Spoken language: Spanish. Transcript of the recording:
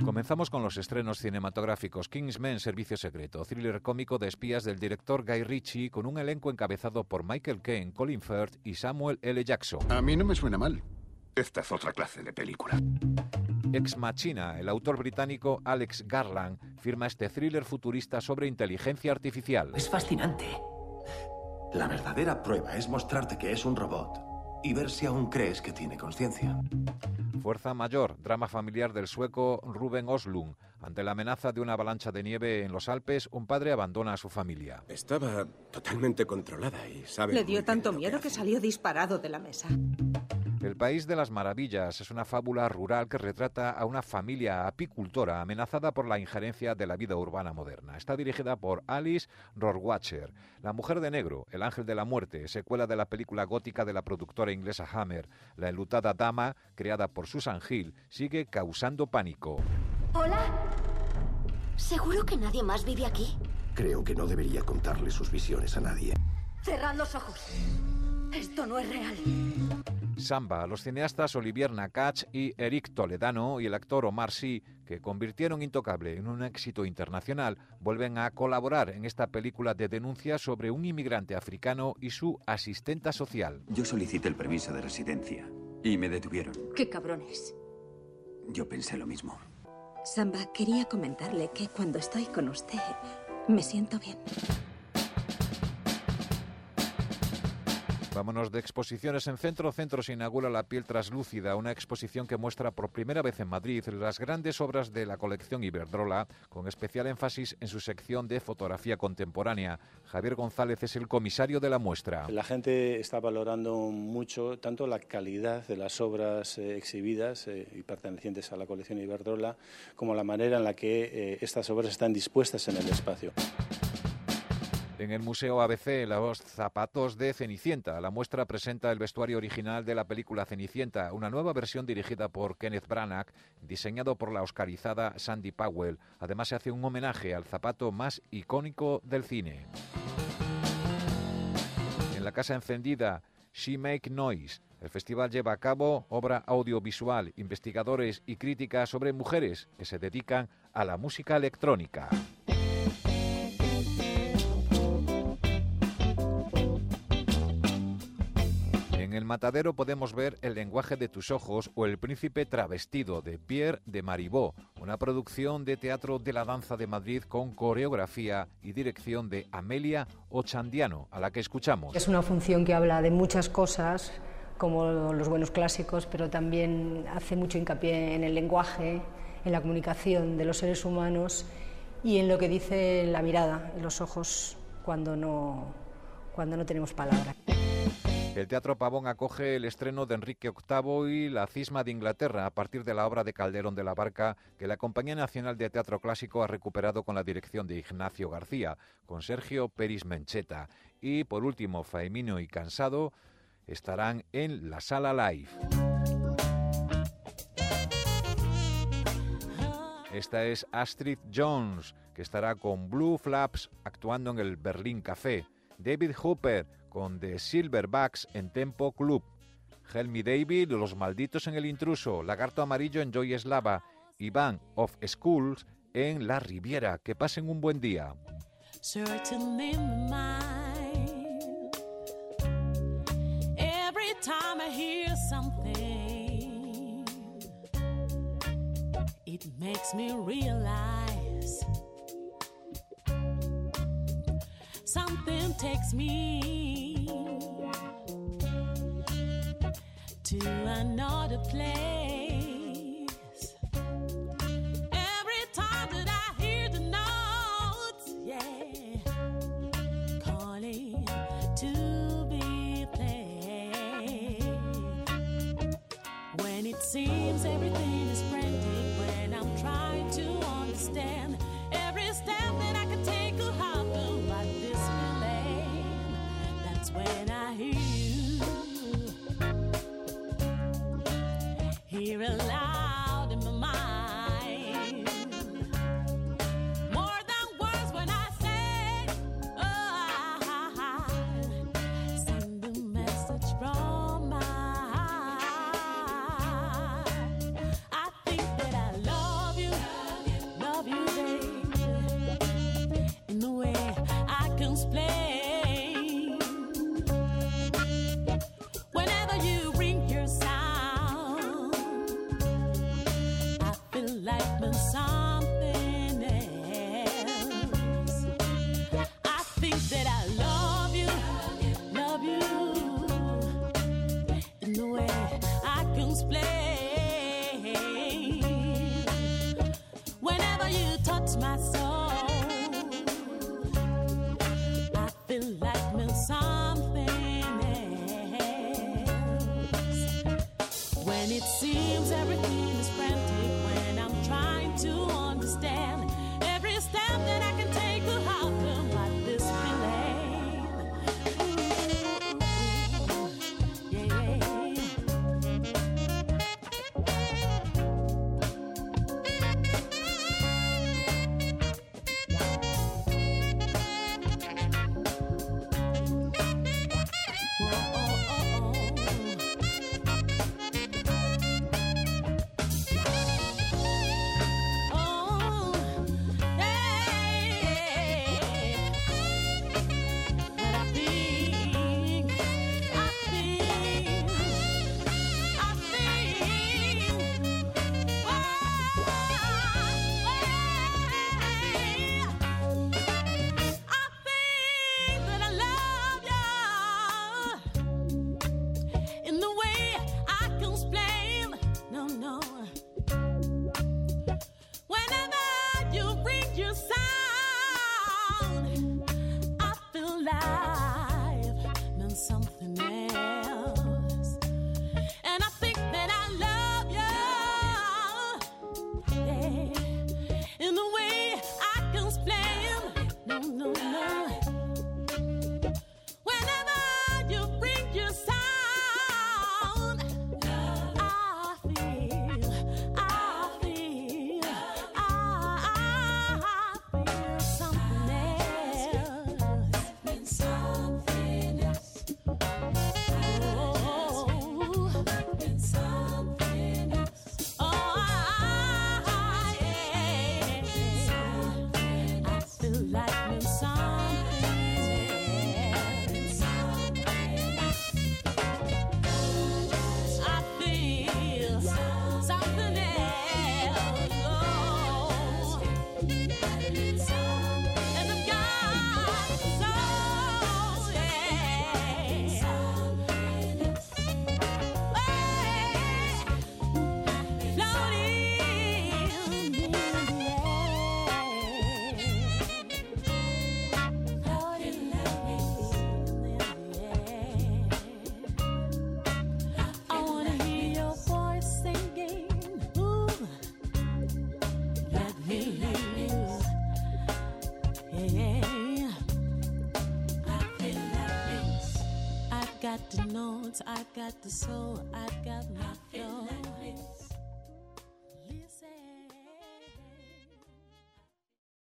Comenzamos con los estrenos cinematográficos. Kingsman, Servicio Secreto, thriller cómico de espías del director Guy Ritchie, con un elenco encabezado por Michael Caine, Colin Firth y Samuel L. Jackson. A mí no me suena mal. Esta es otra clase de película. Ex Machina, el autor británico Alex Garland firma este thriller futurista sobre inteligencia artificial. Es fascinante. La verdadera prueba es mostrarte que es un robot y ver si aún crees que tiene conciencia. Fuerza Mayor, drama familiar del sueco Ruben Östlund. Ante la amenaza de una avalancha de nieve en los Alpes, un padre abandona a su familia. Estaba totalmente controlada y sabe... Le dio tanto miedo que salió disparado de la mesa. El País de las Maravillas es una fábula rural que retrata a una familia apicultora amenazada por la injerencia de la vida urbana moderna. Está dirigida por Alice Rohrwacher. La Mujer de Negro, El Ángel de la Muerte, secuela de la película gótica de la productora inglesa Hammer. La enlutada dama, creada por Susan Hill, sigue causando pánico. ¿Hola? ¿Seguro que nadie más vive aquí? Creo que no debería contarle sus visiones a nadie. Cerrad los ojos. Esto no es real. Samba, los cineastas Olivier Nakache y Eric Toledano y el actor Omar Sy, que convirtieron Intocable en un éxito internacional, vuelven a colaborar en esta película de denuncia sobre un inmigrante africano y su asistenta social. Yo solicité el permiso de residencia y me detuvieron. ¡Qué cabrones! Yo pensé lo mismo. Samba, quería comentarle que cuando estoy con usted me siento bien. Vámonos de exposiciones en Centro. Centro se inaugura La piel traslúcida, una exposición que muestra por primera vez en Madrid las grandes obras de la colección Iberdrola, con especial énfasis en su sección de fotografía contemporánea. Javier González es el comisario de la muestra. La gente está valorando mucho tanto la calidad de las obras exhibidas y pertenecientes a la colección Iberdrola, como la manera en la que estas obras están dispuestas en el espacio. En el Museo ABC, los zapatos de Cenicienta. La muestra presenta el vestuario original de la película Cenicienta, una nueva versión dirigida por Kenneth Branagh, diseñado por la oscarizada Sandy Powell. Además, se hace un homenaje al zapato más icónico del cine. En la Casa Encendida, She Make Noise. El festival lleva a cabo obra audiovisual, investigadores y críticas sobre mujeres que se dedican a la música electrónica. En El Matadero podemos ver El lenguaje de tus ojos o El príncipe travestido, de Pierre de Marivaux, una producción de Teatro de la Danza de Madrid con coreografía y dirección de Amelia Ochandiano, a la que escuchamos. Es una función que habla de muchas cosas, como los buenos clásicos, pero también hace mucho hincapié en el lenguaje, en la comunicación de los seres humanos y en lo que dice la mirada, en los ojos, cuando no tenemos palabras. El Teatro Pavón acoge el estreno de Enrique VIII y La cisma de Inglaterra a partir de la obra de Calderón de la Barca, que la Compañía Nacional de Teatro Clásico ha recuperado con la dirección de Ignacio García, con Sergio Peris Mencheta. Y por último, Faemino y Cansado estarán en la Sala Live. Esta es Astrid Jones, que estará con Blue Flaps actuando en el Berlín Café. David Hooper con The Silverbacks en Tempo Club. Helmy David, Los Malditos en El Intruso. Lagarto Amarillo en Joy Eslava. Iván of Schools en La Riviera. Que pasen un buen día. Every time I hear something, it makes me realize something takes me to another place. Every time that I hear the notes, yeah, calling to be played. When it seems everything is frantic, when I'm trying to understand every step that I can take or how to write this feeling, that's when I hear you, hear it loud in my mind. More than words when I say, oh, send a message from my heart. stand. Every step that I can take will help them like this feeling. Yeah. I've got the notes, I've got the soul, I've got my flow.